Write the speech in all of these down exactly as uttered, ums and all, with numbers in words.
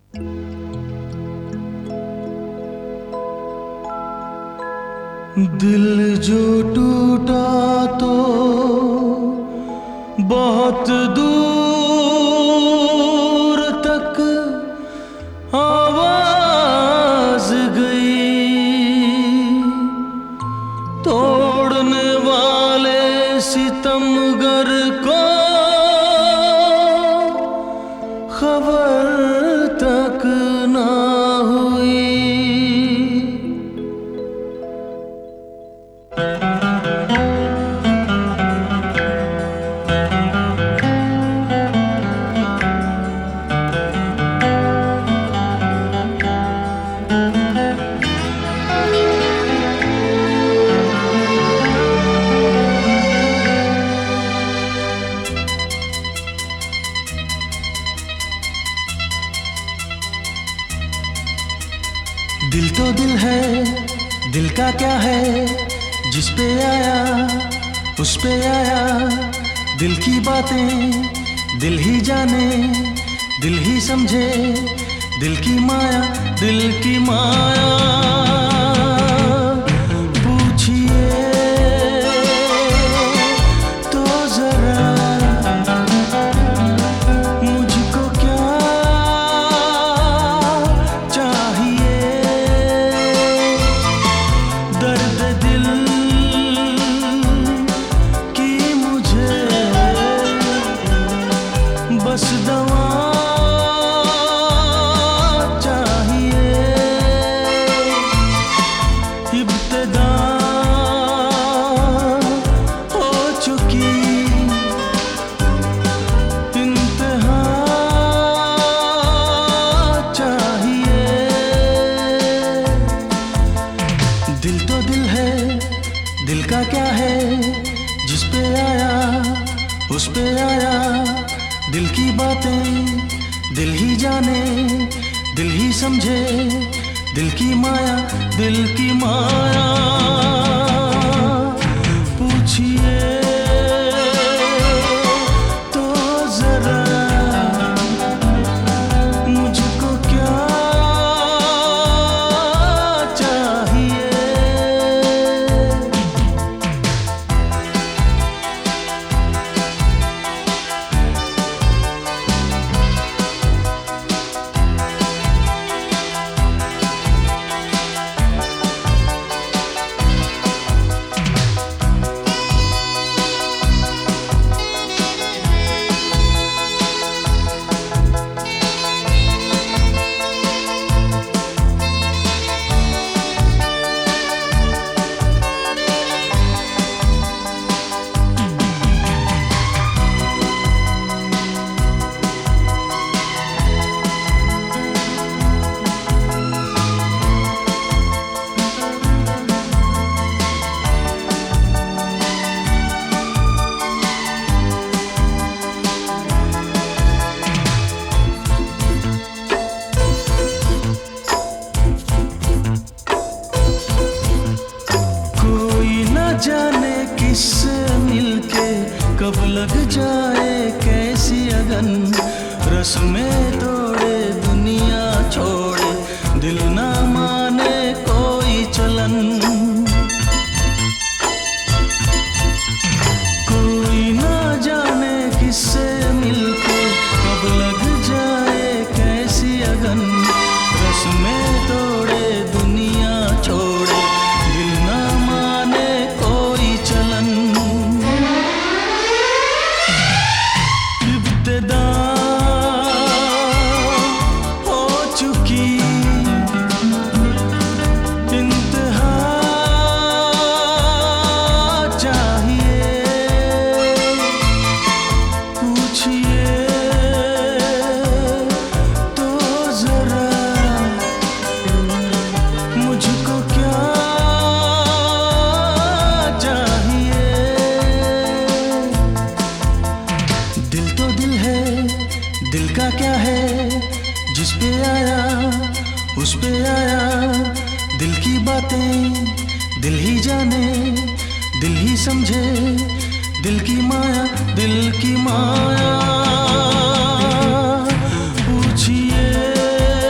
दिल जो टूटा तो बहुत दूर तक आवाज गई, तोड़ने वाले सितमगर को खबर तक ना हुई। दिल तो दिल है, दिल का क्या है, जिस पे आया उस पे आया। दिल की बातें दिल ही जाने, दिल ही समझे, दिल की माया, दिल की माया। पूछिए तो जरा मुझको क्या चाहिए। दर्द दिल की मुझे बस दवा चाहिए। इब्तिदा हो चुकी, इंतहा चाहिए। दिल तो दिल है, दिल का क्या है, जिस पे आया उस पे आया। दिल की बातें दिल ही जाने, दिल ही समझे, दिल की माया, दिल की माया। पूछिए तो जरा मुझको क्या चाहिए। जाने किससे मिलके कब लग जाए कैसी अगन। रस्में तोड़े दुनिया छोड़े, दिल ना माने कोई चलन। कोई ना जाने किससे मिलके कब लग जाए कैसी अगन। रस्में तोड़े दुनिया छोड़े, दिल ना माने कोई चलन। इब्तिदा हो चुकी, इंतहा चाहिए। पूछिए तो जरा मुझको क्या चाहिए। दिल तो दिल है, दिल का क्या है, जिस पे आया उस पे आया। दिल की बातें दिल ही जाने, दिल ही समझे, दिल की माया, दिल की माया। पूछिए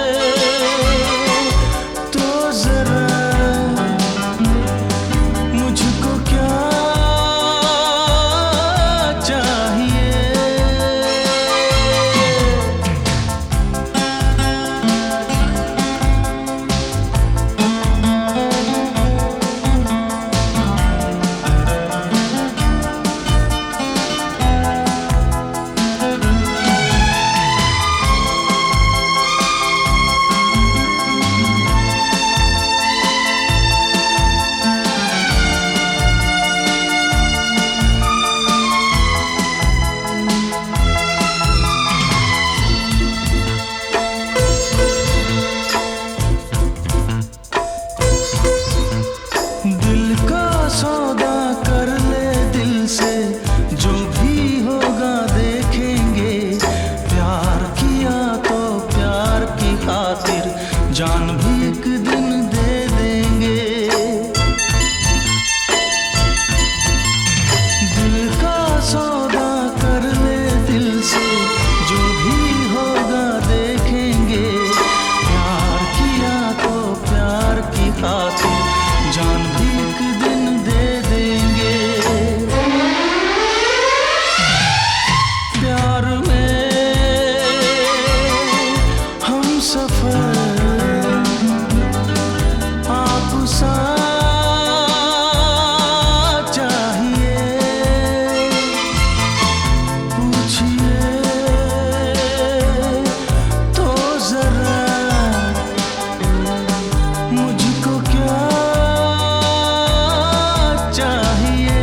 जान भी एक दिन दे देंगे। दिल का सौदा कर ले दिल से, जो भी होगा देखेंगे। प्यार किया तो प्यार की खातिर जान भी एक दिन दे देंगे। प्यार में हम सफर आप सा चाहिए, पूछिए तो जरा मुझको क्या चाहिए।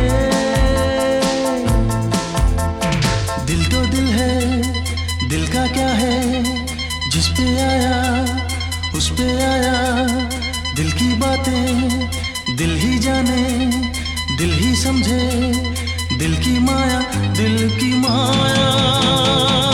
दिल तो दिल है, दिल का क्या है, जिस पे आया उस पे आया। दिल की बातें दिल ही जाने, दिल ही समझे। दिल की माया, दिल की माया।